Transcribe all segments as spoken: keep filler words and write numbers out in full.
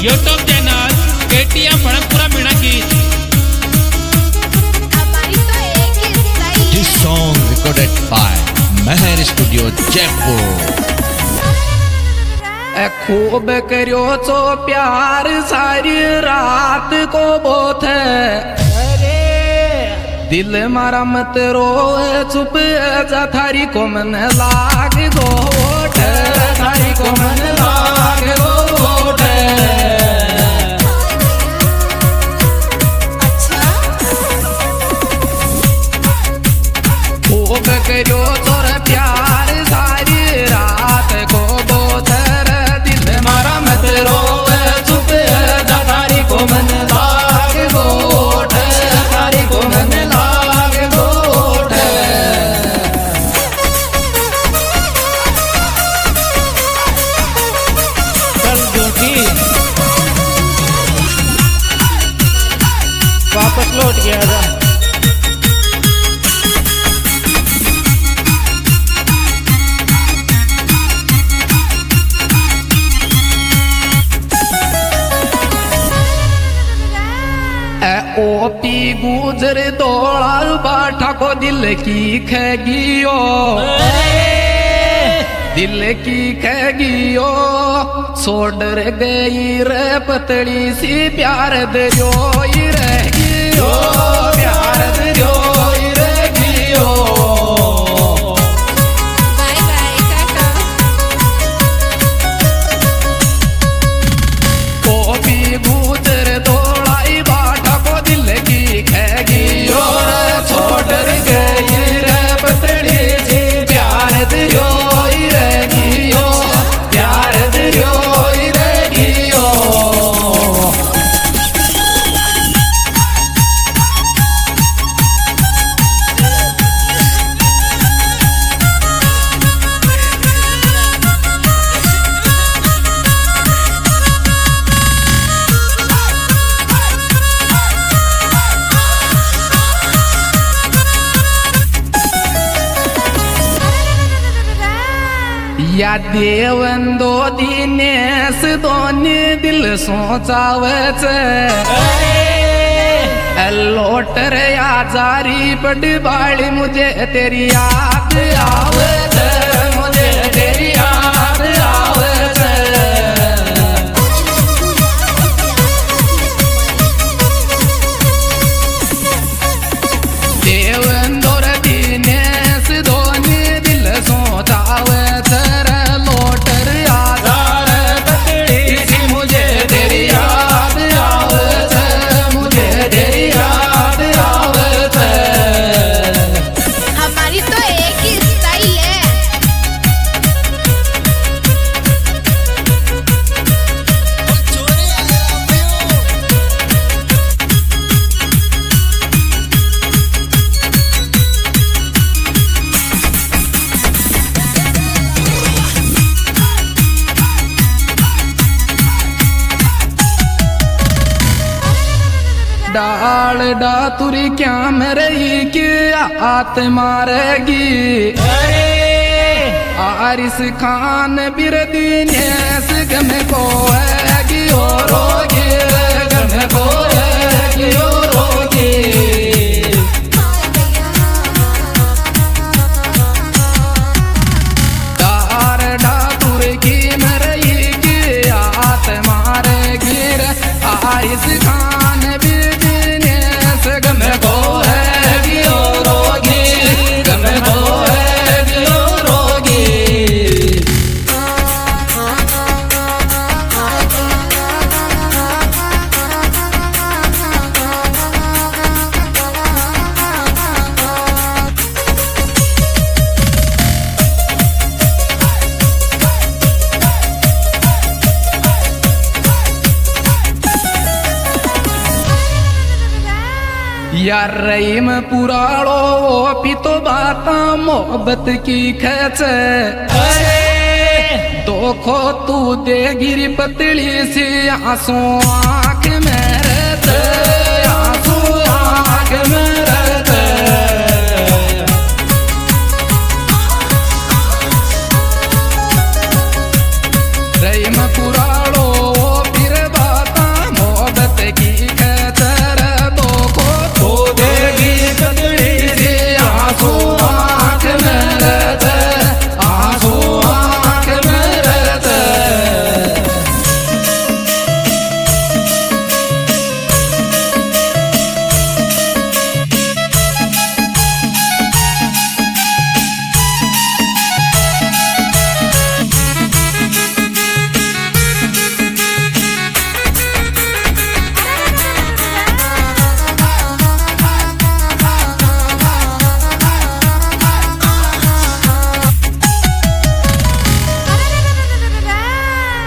YouTube channel KTM Bhadkapura Meena गीत। This song recorded by Meher Studio Jaipur। खूब करियो चो प्यार सारी रात को बोथ अरे दिल मारा मत रो चुप जा थारी को मन लाग गोठ थारी को मन लाग गोठ खूब करियो चोर प्यार सारी रात को बोथ चुप तारी को मन लाग गोठ तारी को मन लाग गोठ चल जोटी वापस लौट गया था। ओ पी गुजर दौड़ा बाठा को दिल की खेगियो दिल की खेगियो छोड़ गई रे पतली सी प्यार दरियो रहेगियो प्यार दरियो रहेगियो ओ पी गुजर दौड़ाई बाठा को दिल की खेगियो छोड़ गई रे पतली सी प्यार दरियो रहेगियो प्यार दरियो रहेगियो या देवंदो दिनेश दोनी दिल सोचावच लोटर या जारी पड़ बाड़ी मुझे तेरी याद आवत मुझे तेरी याद आवत देवंदो दिनेश दोनी दिल सोचावत डाल डातुरी क्या मरई की आत मारेगी आरिस खान बिरदी नेस गम को है रोगी गम को है रोगी डार डातुर की मरई की आत मारेगी आरिस खान गम को है गियो रोगी गम को है गियो रोगी यार रहीम पुराणो पितो बाता मोहब्बत की खेच दोखो तू दे गिरी पतली सी आंसू आँख में रहते आंसू आँख में रहते रहीम पुराणो फिर बात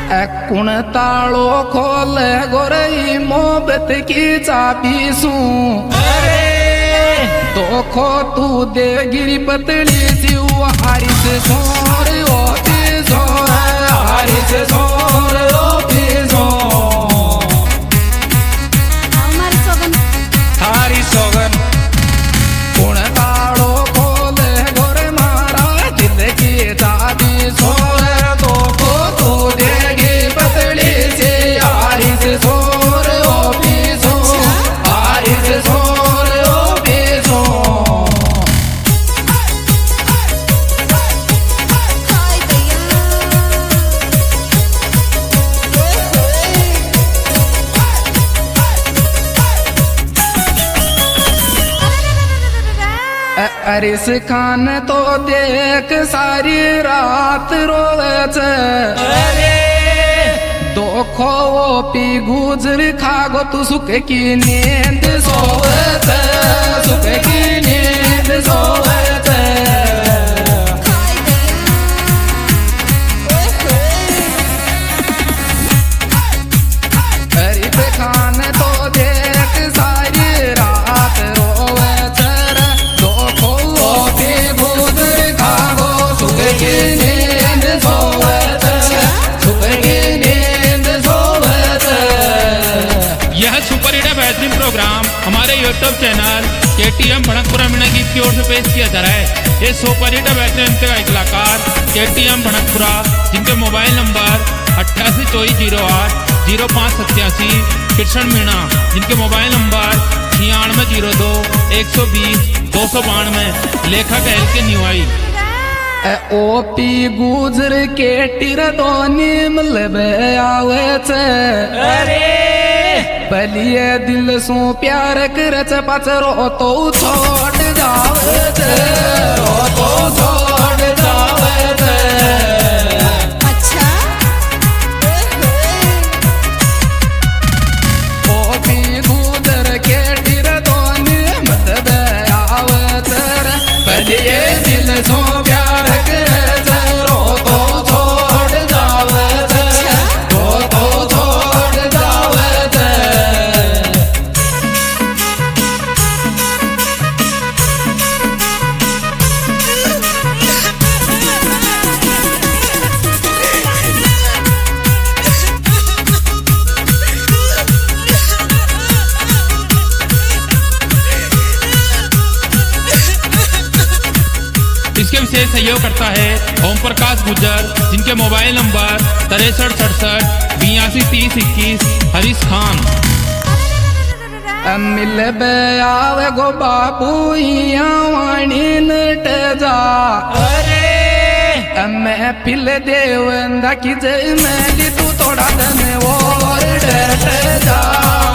कुण तालो खोले गोरई मोहब्बत की चाबी सू तो खो तू दे गिरी पतली सी हारिस सोर ओ सोर हारिस सोर ओ सोर हारी सोगन कुण तालो खोले गोरे मारा दिल की चाबी सोर तो खो तू दे गिरी पतली सी हारिस सोर ओ सोर हारिस सोर ओ अरिस खान तो देख सारी रात रोवे दो खो पी गुजर खागो तू सुख की नींद सोवे सुख की नींद सोवे अरिस खान तो देख सारी रात रोवे यह सुपर हिट बेहतरीन प्रोग्राम हमारे YouTube channel KTM Bhadkapura Meena गीत की ओर से पेश किया जा रहा है। ये सुपर हिट बेहतरीन का कलाकार केटीएम भड़कपुरा, जिनके मोबाइल नंबर अट्ठासी चौबीस जीरो आठ जीरो पाँच सत्यासी। कृष्ण मीणा, जिनके मोबाइल नंबर छियानवे जीरो दो एक सौ बीस दो सौ बानवे। लेखक एल के न्यूआई। ओ पी गुजर के टिर दोनी मिलबे आवे छे अरे बलिए दिल सो प्यार करच पचरो तो छोड़ जावे छे रो तो छोड़ जावे छे। अच्छा ओ पी गुजर के टिर दोनी मिलबे आवे छे बलिए दिल सो प्यार करच रो तो छोड़ जावे छे रो तो छोड़ जावे छे। इसके विशेष सहयोग करता है ओम प्रकाश गुज्जर, जिनके मोबाइल नंबर तिरसठ सड़सठ बयासी तीस इक्कीस। हरीश खान। मिलबे आवे गो बाबू वाणी नट जा अरे मैं पिल देवंदा की जय मैं तू थोड़ा धन और डट जा।